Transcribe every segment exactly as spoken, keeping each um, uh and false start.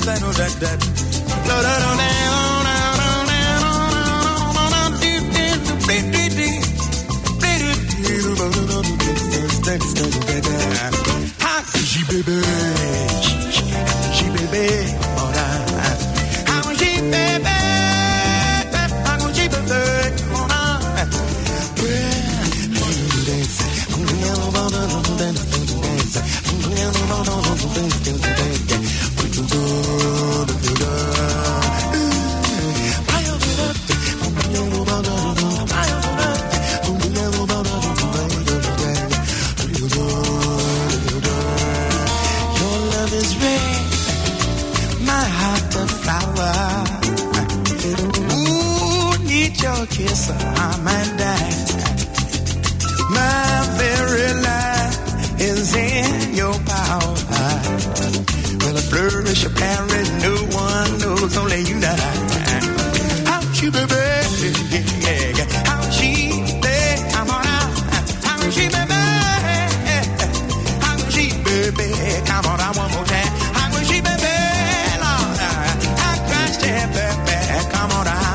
settle that that. Blow that on down, down, down, down. How she baby, she baby, alright. How she baby, how she baby, alright. Your kiss, I might die. My very life is in your power. Well, a flourish, a parent, no one knows, only you know. How she baby, yeah, yeah. How she baby, come on out. How she baby, how she baby, come on out one more time. How she baby, Lord, I crashed it, baby, come on out.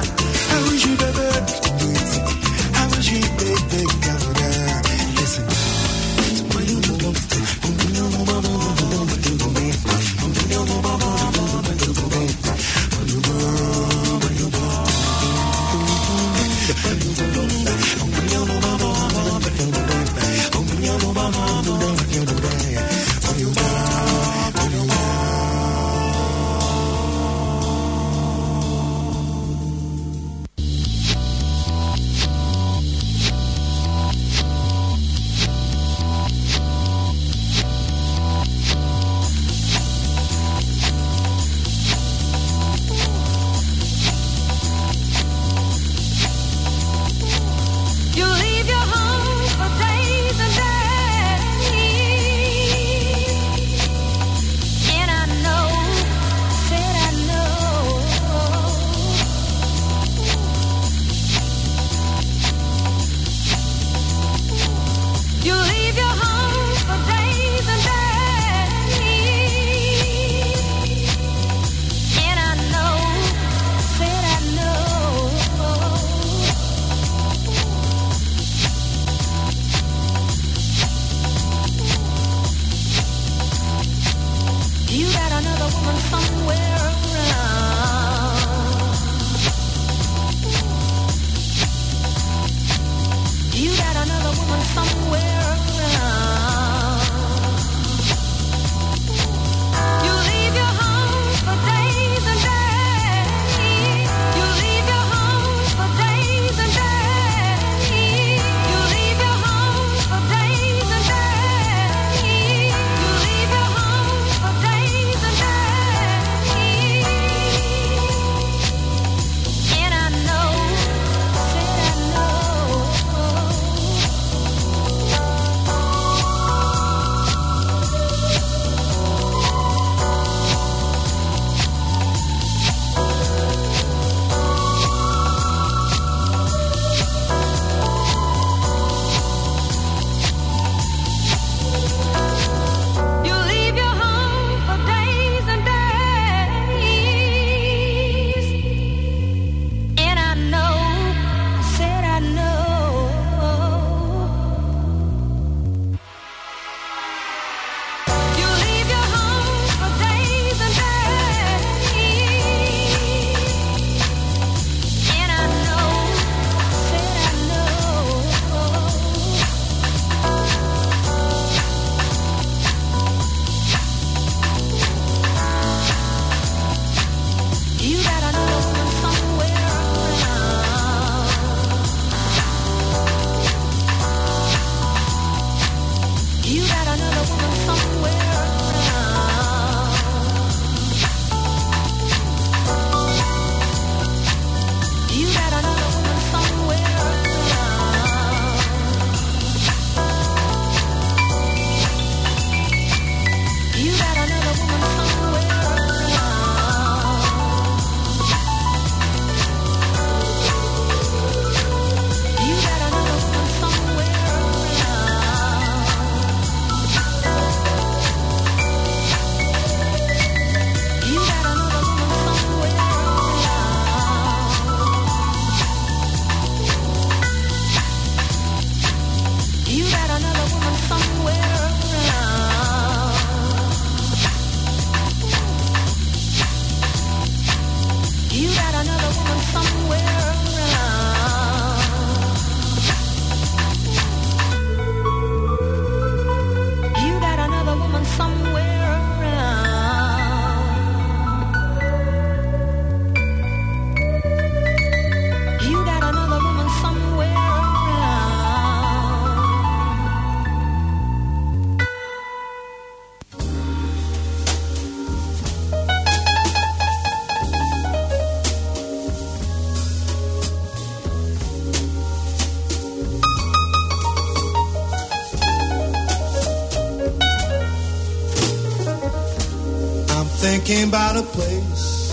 thinking about a place,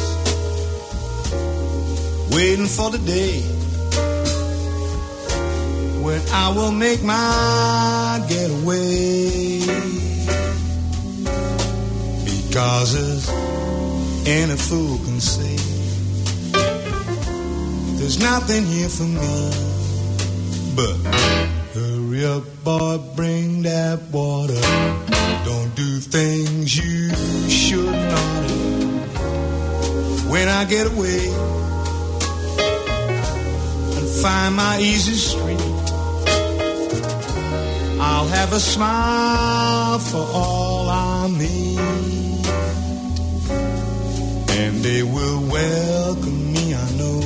waiting for the day when I will make my getaway. Because as any fool can say, there's nothing here for me. But hurry up, boy, bring that water. Don't do things you should not. When I get away and find my easy street, I'll have a smile for all I meet, and they will welcome me, I know,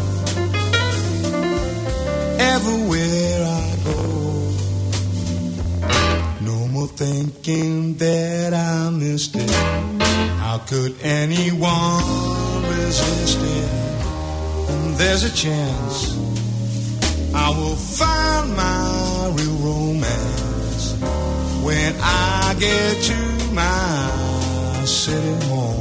everywhere I go. No more thinking that I missed it. How could anyone resist it? And there's a chance I will find my real romance when I get to my city home.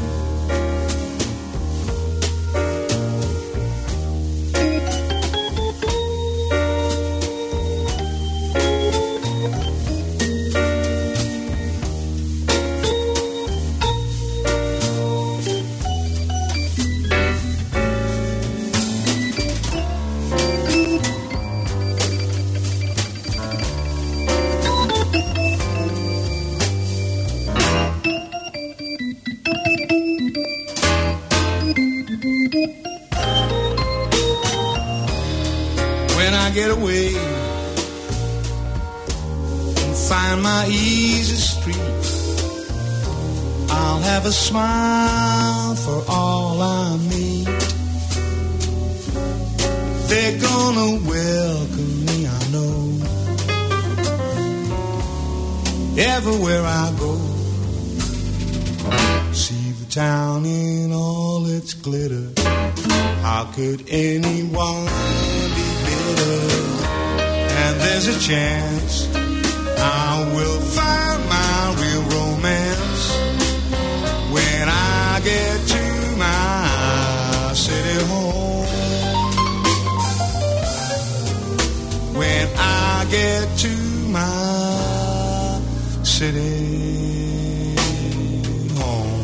Get away and find my easy street, I'll have a smile for all I meet. They're gonna welcome me, I know, everywhere I go. See the town in all its glitter. How could anyone be bitter? And there's a chance I will find my real romance when I get to my city home. When I get to my city home.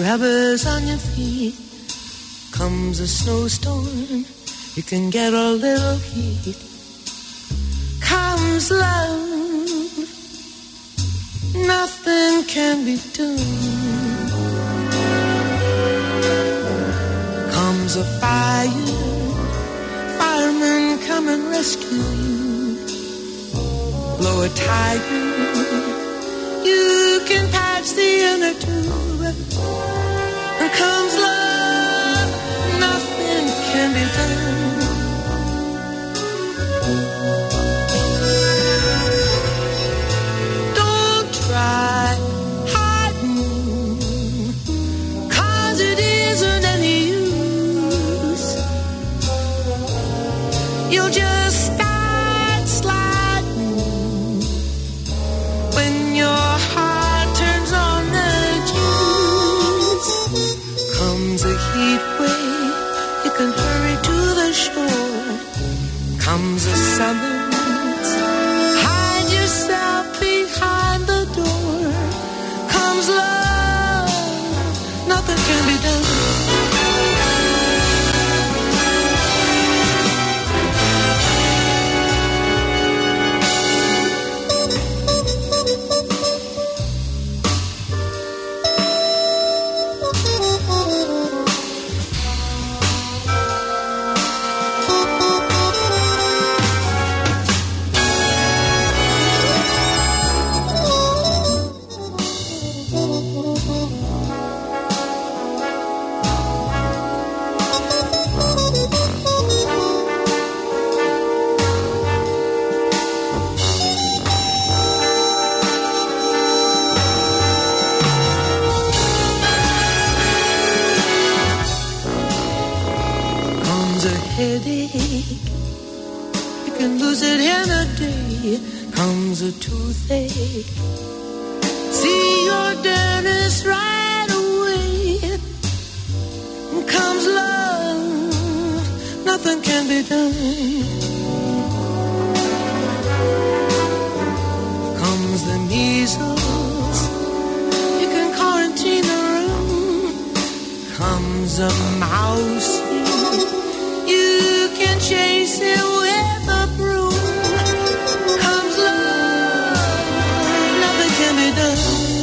rubbers on your feet. Comes a snowstorm, you can get a little heat. Comes love, nothing can be done. Comes a fire, firemen come and rescue you. Blow a tiger, you can patch the inner tube. And comes love, nothing can be done. Don't try hiding, 'cause it isn't any use. You'll just start sliding when your heart turns on the juice. Comes a heat wave, you can hurry to the shore. Comes a summons, hide yourself behind the door. Comes love, nothing can be done. Headache, you can lose it in a day. Comes a toothache, see your dentist right away. Comes love, nothing can be done. Comes the measles, you can quarantine the room. Comes a mouse, you can chase it with a broom. Comes love, nothing can be done.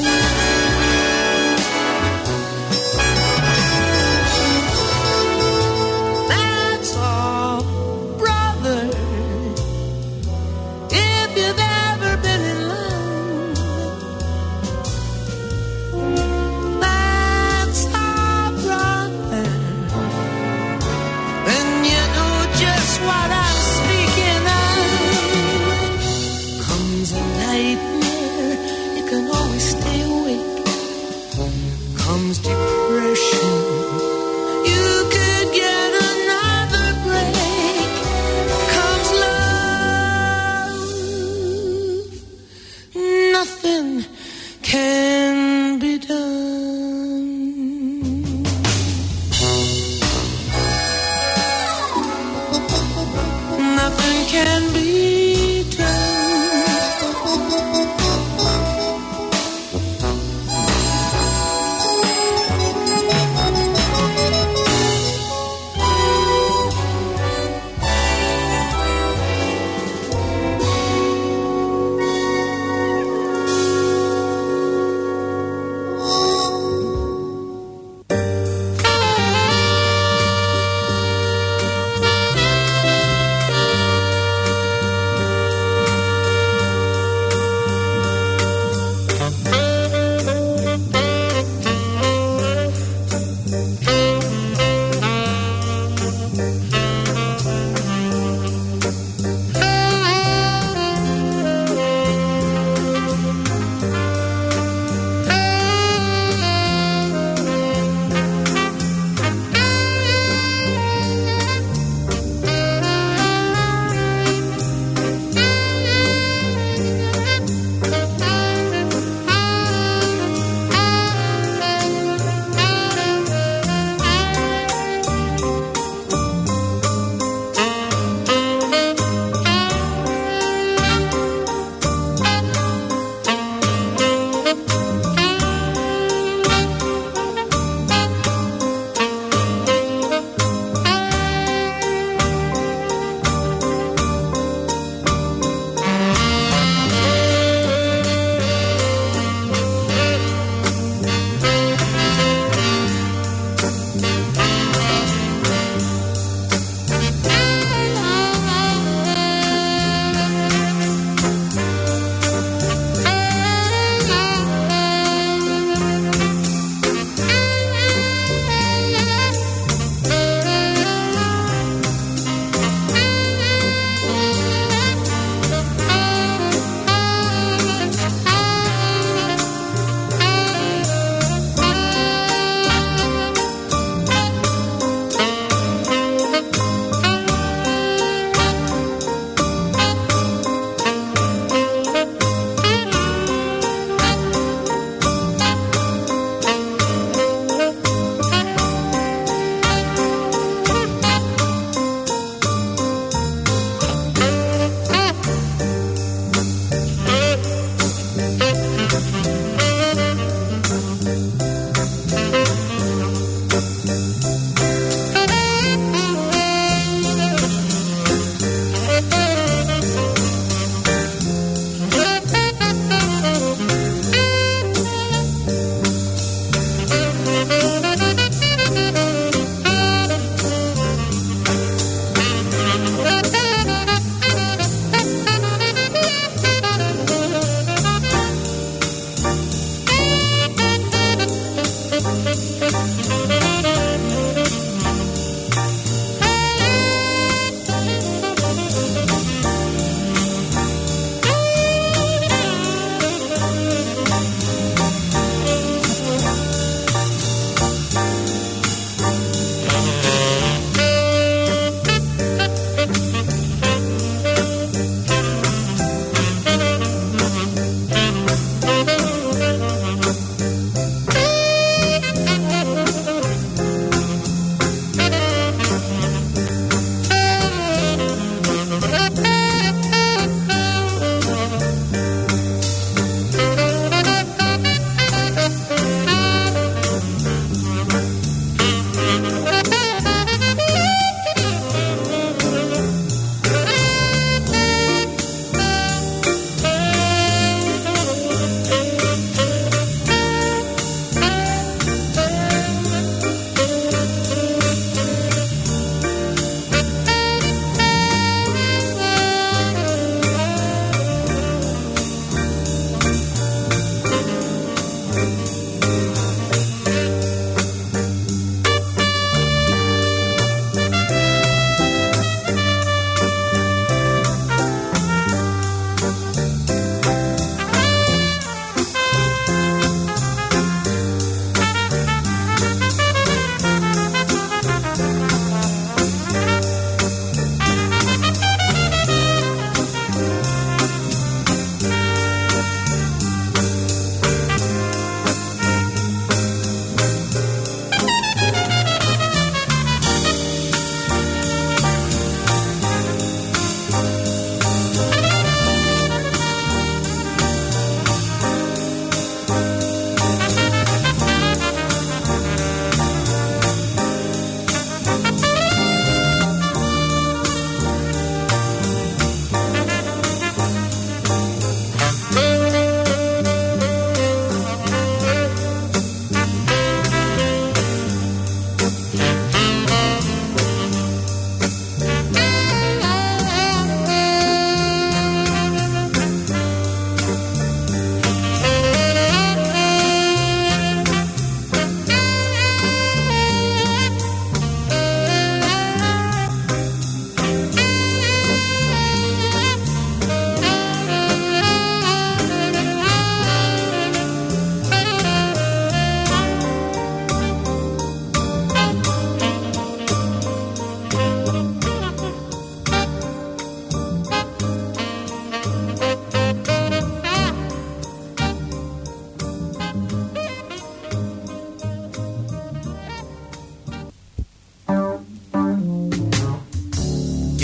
That's all, brother. If you've ever been in love, that's all, brother. Just what I'm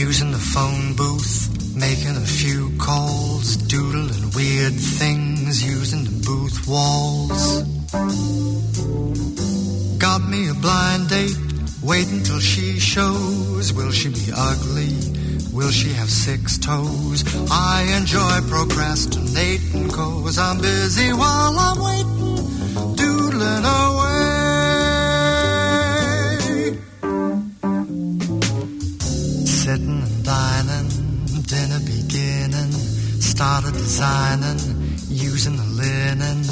using the phone booth, making a few calls, doodling weird things, using the booth walls. Got me a blind date, waiting till she shows. Will she be ugly? Will she have six toes? I enjoy procrastinating, cause I'm busy while I'm waiting, doodling away. Sitting and dining, dinner beginning, started designing, using the linen.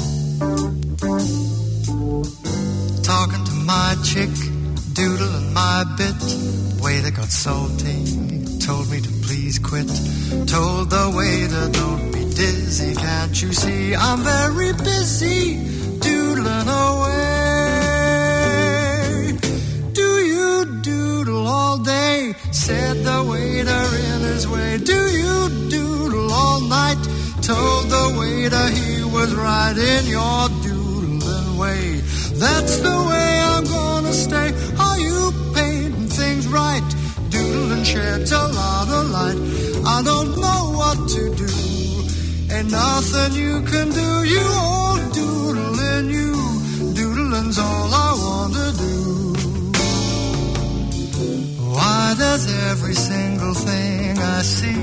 Talking to my chick, doodling my bit. Waiter got salty, told me to please quit. Told the waiter, don't be dizzy, can't you see I'm very busy, doodling away. Do you doodle all day? Said the waiter in his way. Do you doodle all night? Told the waiter he was right in your doodling way. That's the way I'm gonna stay. Are you painting things right? Doodling sheds a lot of light. I don't know what to do. Ain't nothing you can do. You all doodling, you doodling's all I want to do. Why does every single thing I see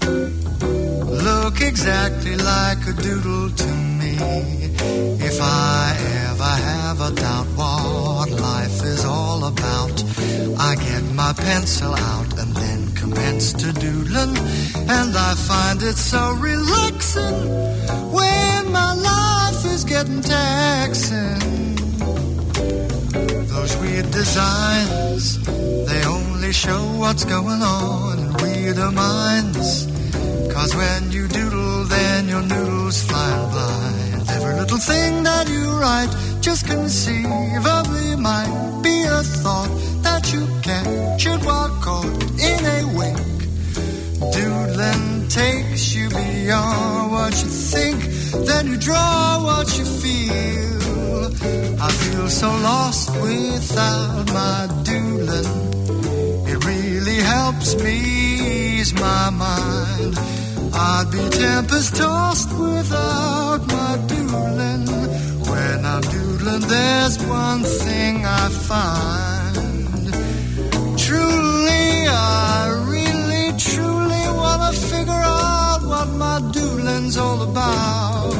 look exactly like a doodle to me? If I ever have a doubt what life is all about, I get my pencil out and then commence to doodling, and I find it so relaxing when my life is getting taxing. Those weird designs, they only show what's going on in weirder minds, cause when you doodle then your noodles flying blind. Every little thing that you write just conceivably might be a thought that you captured while caught in a wink. Doodling takes you beyond what you think, then you draw what you feel. I feel so lost without my doodling. It really helps me ease my mind. I'd be tempest-tossed without my doodling. When I'm doodling, there's one thing I find. Truly, I really, truly want to figure out what my doodling's all about.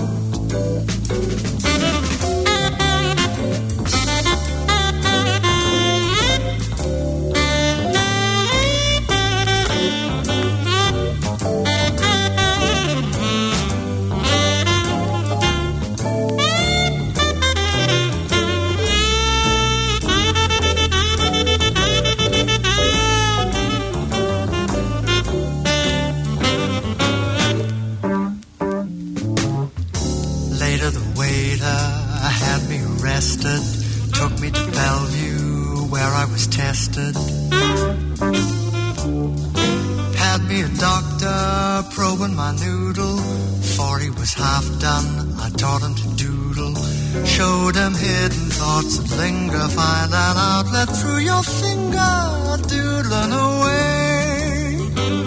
Took me to Bellevue where I was tested. Had me a doctor probing my noodle. Before he was half done, I taught him to doodle. Showed him hidden thoughts that linger. Find an outlet through your finger, doodling away.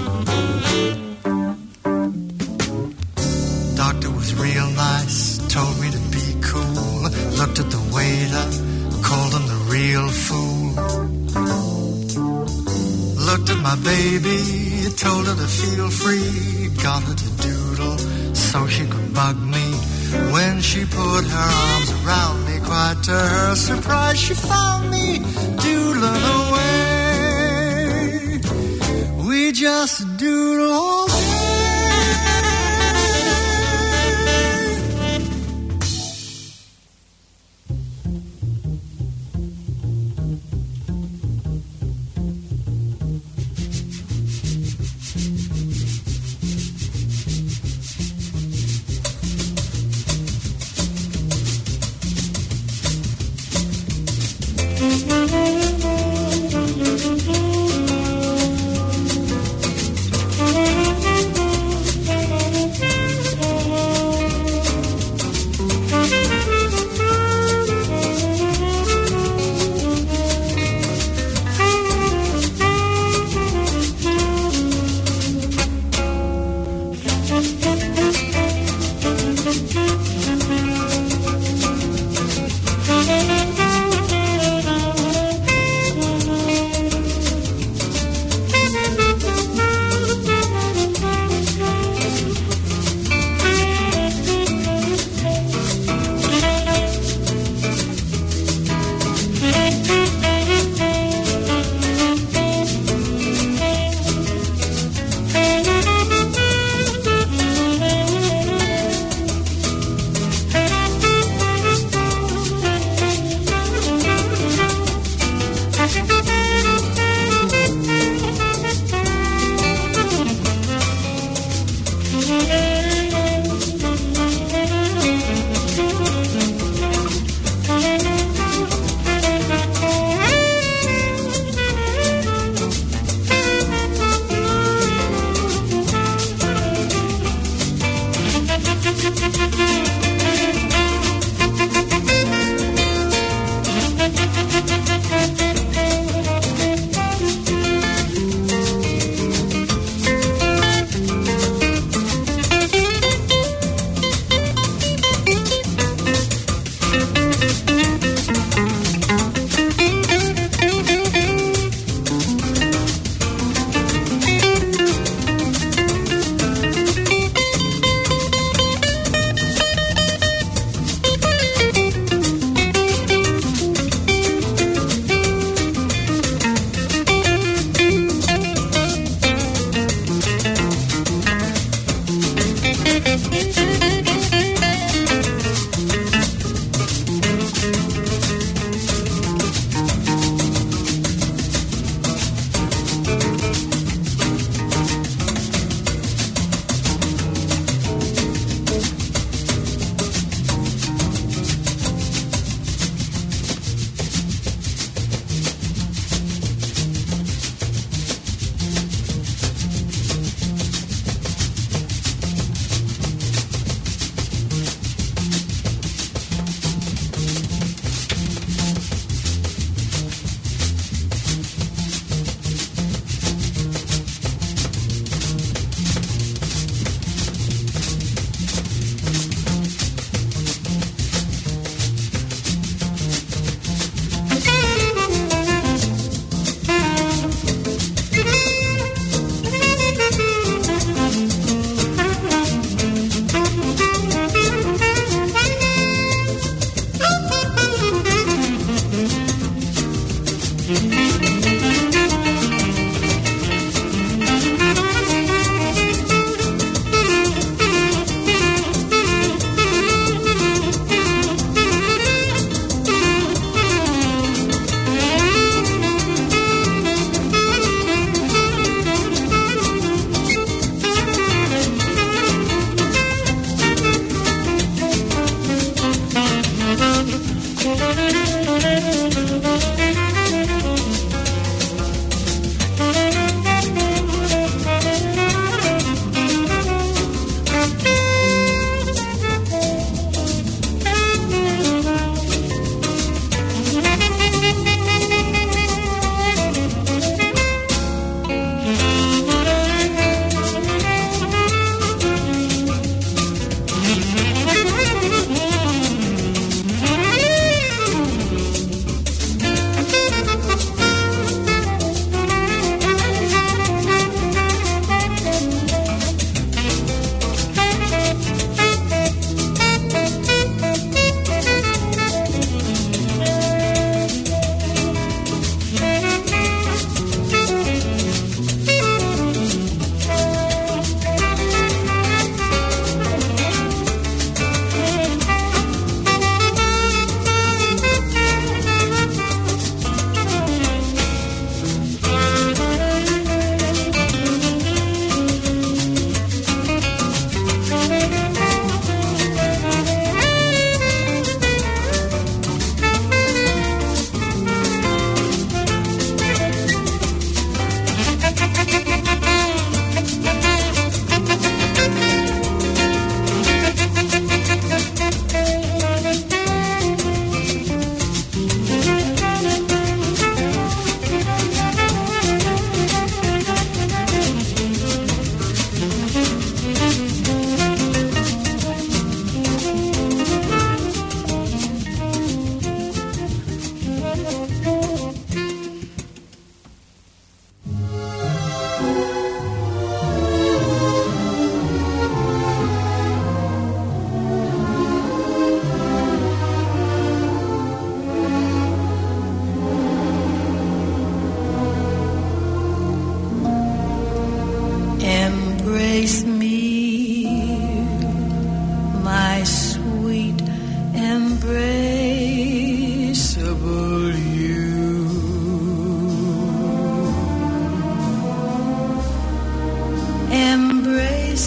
Doctor was real nice, told me to be cool. Looked at the waiter, called him the real fool. Looked at my baby, told her to feel free. Got her to doodle so she could bug me. When she put her arms around me, quite to her surprise, she found me doodling away. We just doodle all day. Thank you.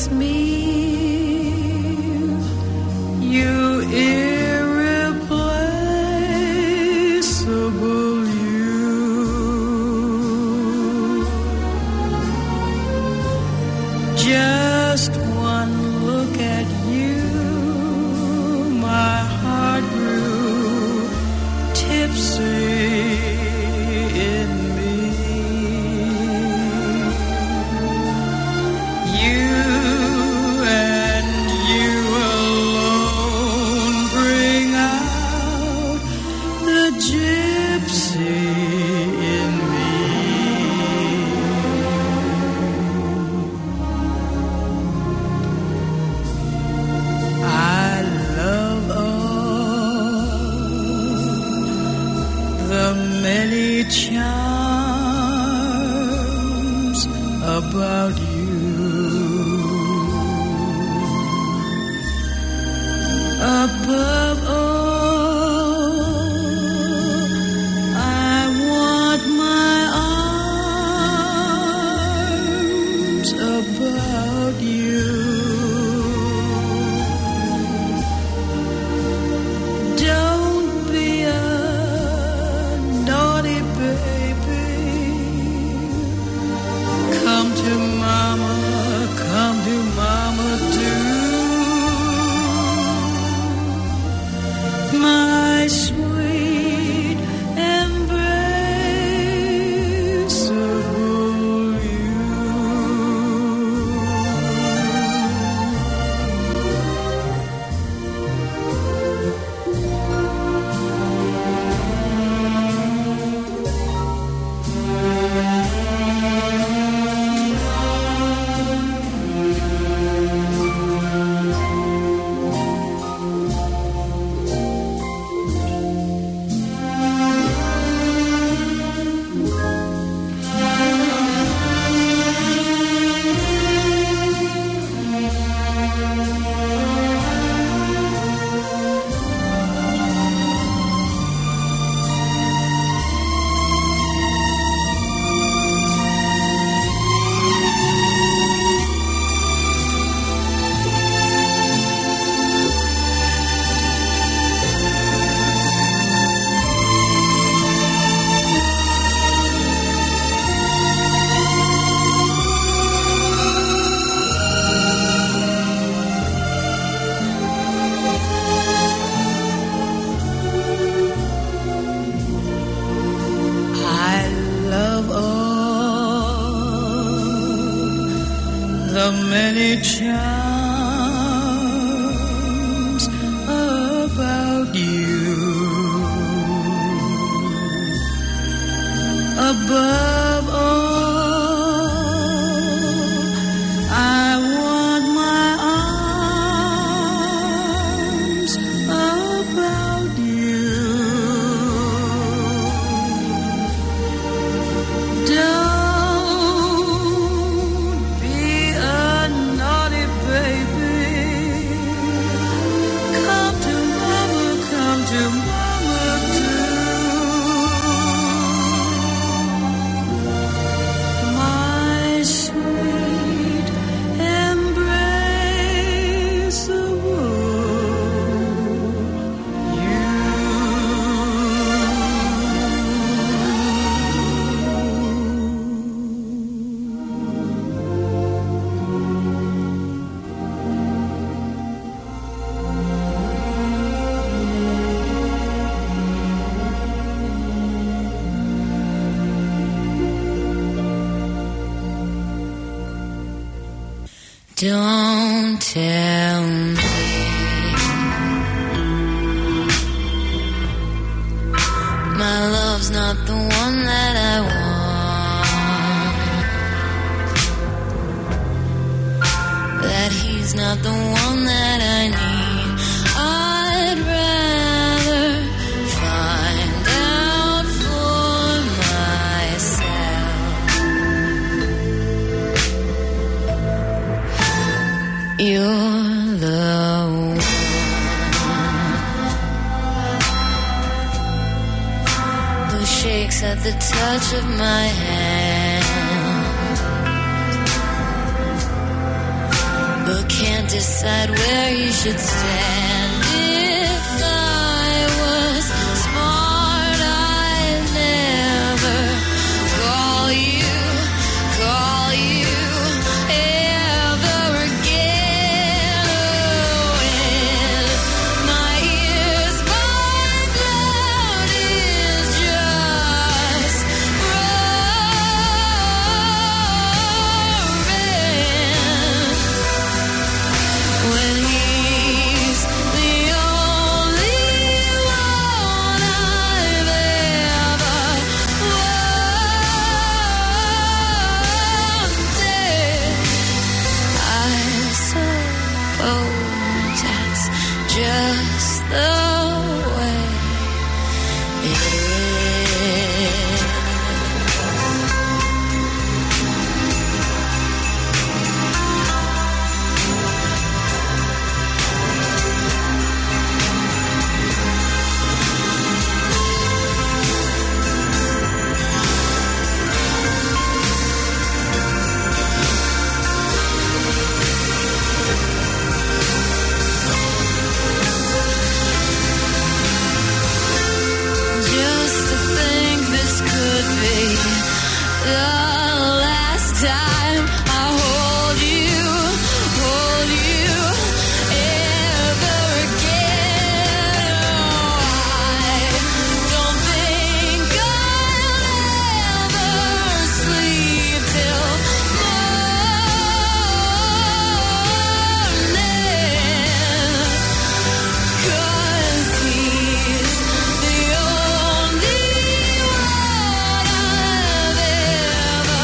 makes me you irreplaceable you. Just one look at you, my heart grew tipsy in me. You and you alone bring out the gypsy in me. I love all the many charms about you. Above all, I want my arms about you. Don't be a naughty baby. Come to mama, come to mama too. My sweet embraceable you. I love all the many charms about you. Above all, I want my arms about you. Don't be a naughty baby. Come to mama, come to mama too. My sweet embraceable Don't tell me my love's not the one that I want, that he's not the one that I need. I'd rather find out for myself. You're the one who shakes at the touch of my hand, decide where you should stand. If I was smart, I'd never call you, call you ever again. Oh, and my ears, my blood is just roaring when he's the only one I've ever wanted. I suppose that's just the way it is. Just to think this could be the last time I hold you, hold you ever again. Oh, I don't think I'll ever sleep till morning. 'Cause he's the only one I've ever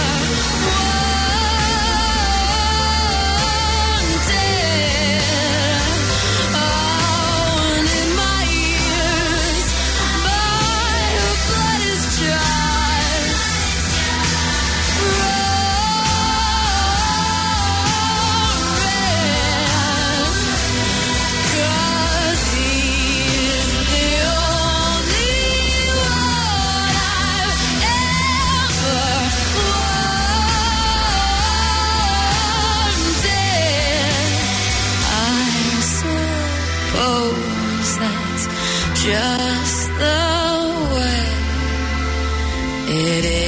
wanted. Oh, and in my ears, my blood is just roaring. 'Cause he's the only one I've ever wanted. I suppose that's just the way it is.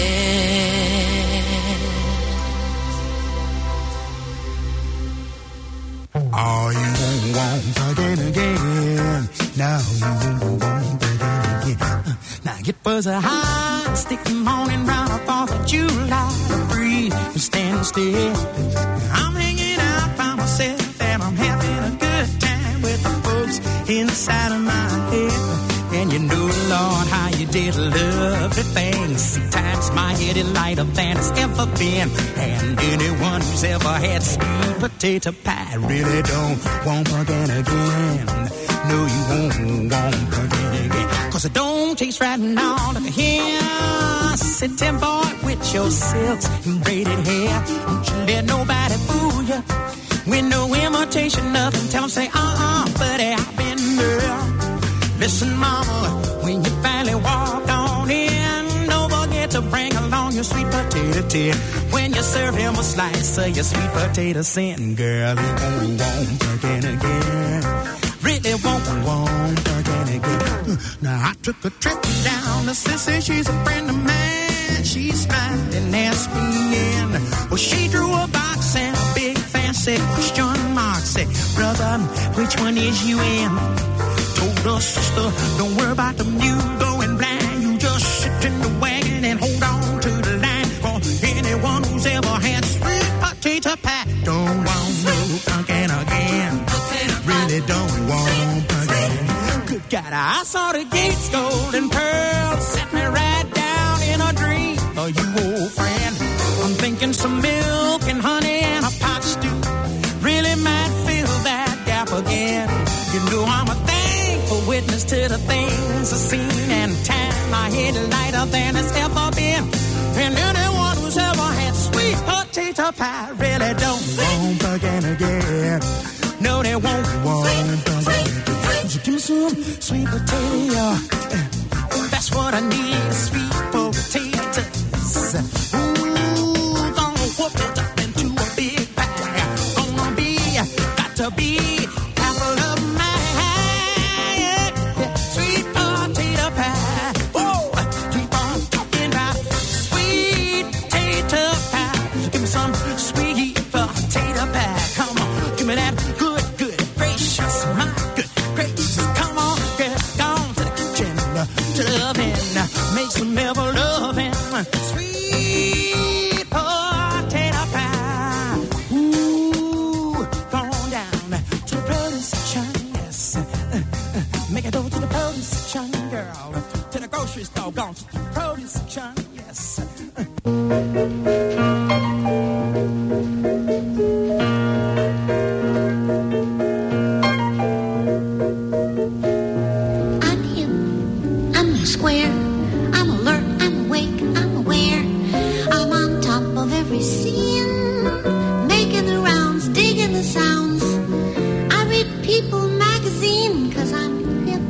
Oh, you won't want again again. Now you won't want again again. Now it was a hot, sticky morning round the fourth of July. The breeze was standing still. I'm hanging out by myself and I'm having a good time with the folks inside of my head. And you know, Lord, how you did lovely things. See, times my head is lighter than it's ever been. And anyone who's ever had sweet potato pie really don't want again again. No, you won't want again again. 'Cause it don't taste right now. Look here, sitting boy with your silks and braided hair. Don't you let nobody fool you with no imitation, nothing. Tell them, say, uh-uh, buddy, I've been there. Listen, mama, when you finally walk on in, don't forget to bring along your sweet potato tin. When you serve him a slice of your sweet potato sin, girl, he won't want again again. Really won't want again again. Now I took a trip down to Sissy, she's a friend of mine. She smiled and asked me in. Well, she drew a box and a big fancy question mark. Said, brother, which one is you in? Told her sister, don't worry about the mule going blind. You just sit in the wagon and hold on to the line. For anyone who's ever had sweet potato pie don't want no pumpkin again. Really don't want again. Good God, I saw the gates golden pearl set me right down in a dream. Oh, you old friend, I'm thinking some milk and honey and a pot stew really might fill that gap again. You know I'm a thankful witness to the things I've seen, and time my head lighter than it's ever been. And anyone who's ever had sweet potato pie really don't want again again. No, they won't want again. So give me some sweet potato. That's what I need, sweet potatoes. Ooh, gonna whoop it up into a big pie. Gonna be, got to be be seen, making the rounds, digging the sounds. I read People magazine, cause I'm hip.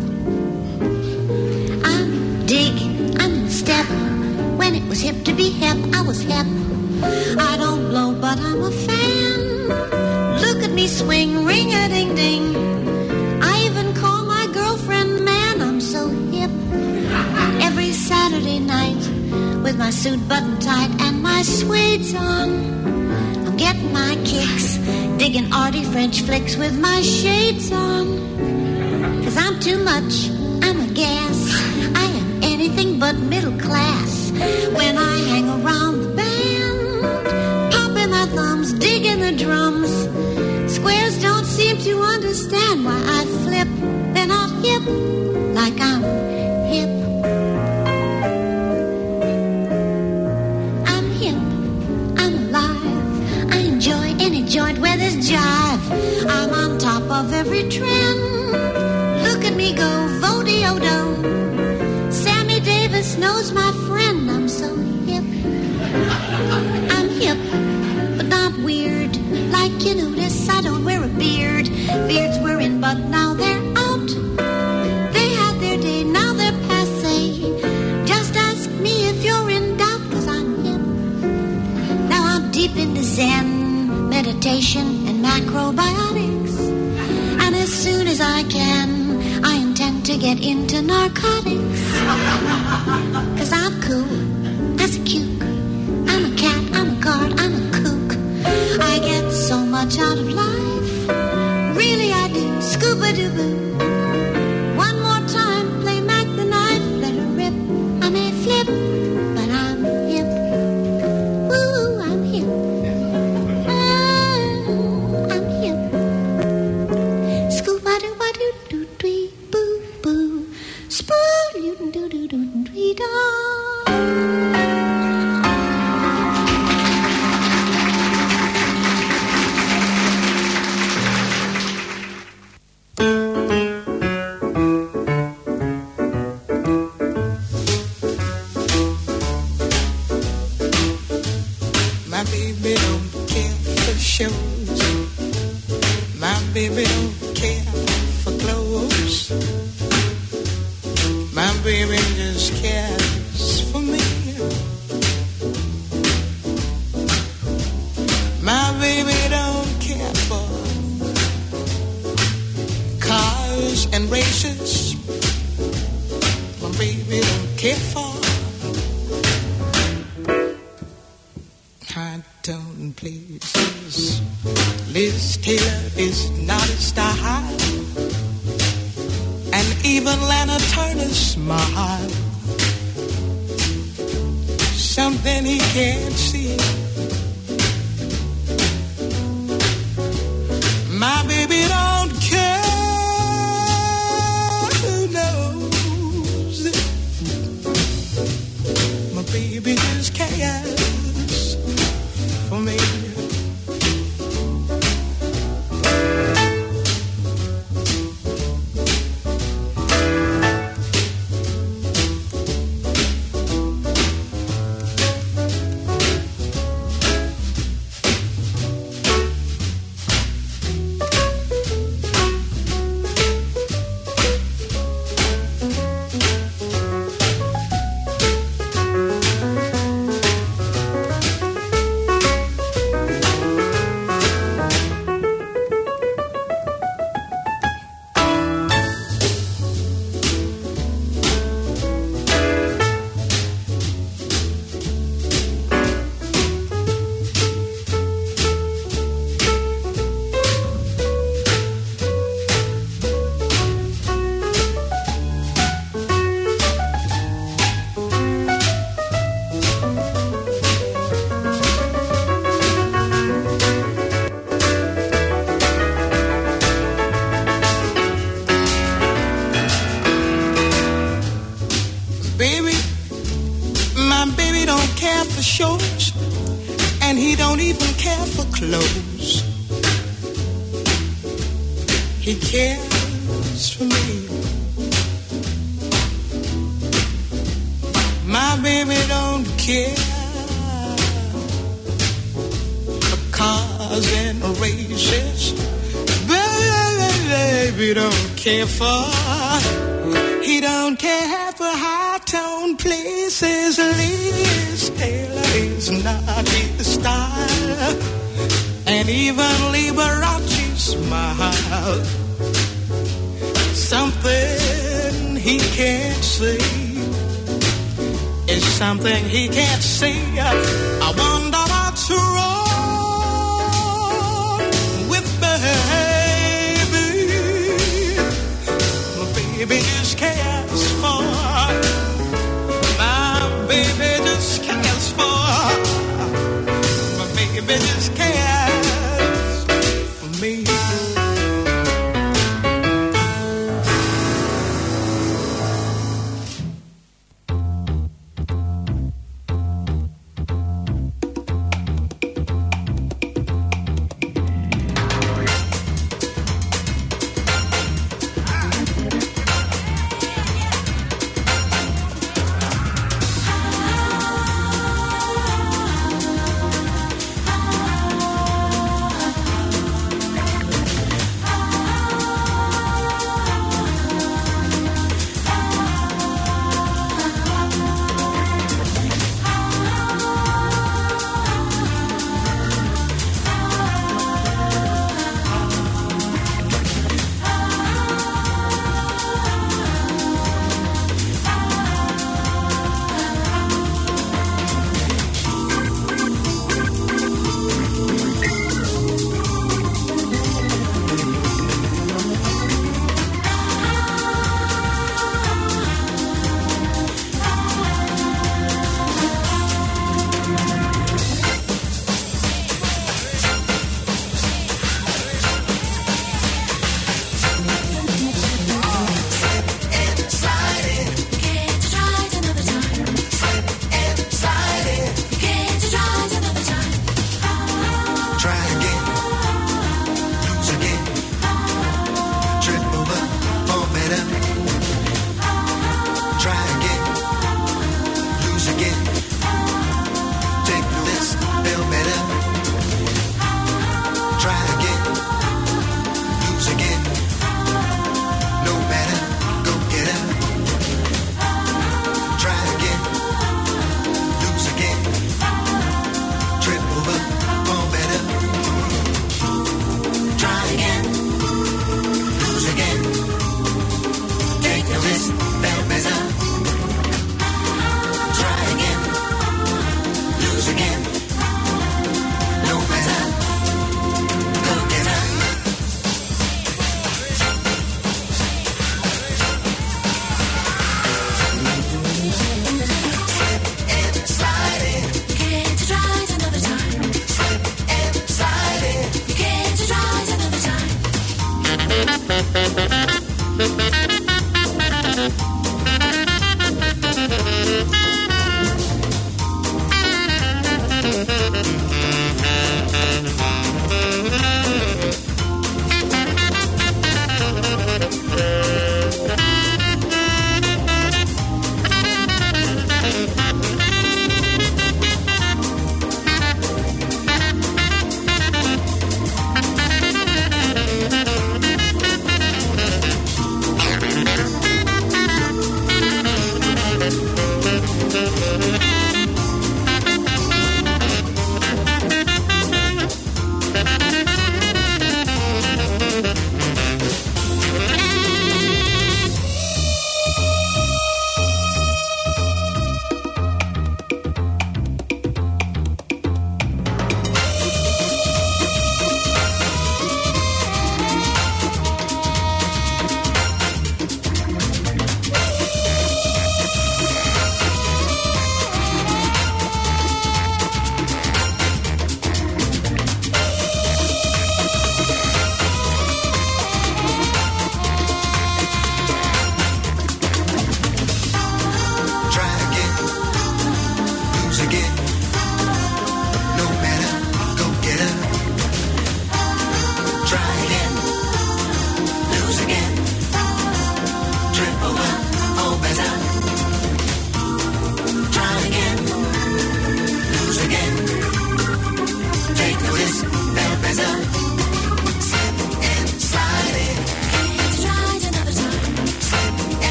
I'm dig, I'm in step. When it was hip to be hip, I was hip. I don't blow, but I'm a fan. Look at me swing, ring-a-ding-ding. I even call my girlfriend man, I'm so hip. Every Saturday night, with my suit buttoned tight and my suede's on, I'm getting my kicks, digging arty French flicks with my shades on. Cause I'm too much, I'm a gas. I am anything but middle class. When I hang around the band, popping my thumbs, digging the drums. Squares don't seem to understand why I flip. They're not hip like I'm hip. I'm hip, I'm alive. I enjoy any joint where there's jive. I'm on top of every trend. Look at me go, vo-de-o-do. Sammy Davis knows my friend. I'm so hip. I'm hip, but not weird. Like you notice, I don't wear a beard. Beards were in, but now they're out. They had their day, now they're passé. Just ask me if you're in doubt, cause I'm hip. Now I'm deep into Zen, meditation, and macrobiotics. And as soon as I can, I intend to get into narcotics. Cause I'm cool as a cuke. I'm a cat, I'm a guard, I'm a kook. I get so much out of life. Really I do. Scuba-doo-boo. One more time, play Mac the knife, let her rip. I may flip, but I'm hip. Ooh, I'm hip. Mm, I'm hip. Scuba-doo-ba-doo-doo-dwee-boo-boo. Spool-you-doo-doo-doo-dwee-da. baby don't care for clothes. My baby just cares for me. My baby don't care for cars and races. My baby don't care for high tone places. Liz Taylor is not a style, and even Lana Turner's smile, something he can't see. My baby don't care who knows it. My baby just cares for me. He cares for me. My baby don't care cars and races. Baby don't care for. He don't care for high-tone places. Liz Taylor is not his style, and even Liberace smile. Something he can't see is something he can't see. I wonder what's wrong with baby. My baby just cares for. My baby just cares for. My baby just cares for me.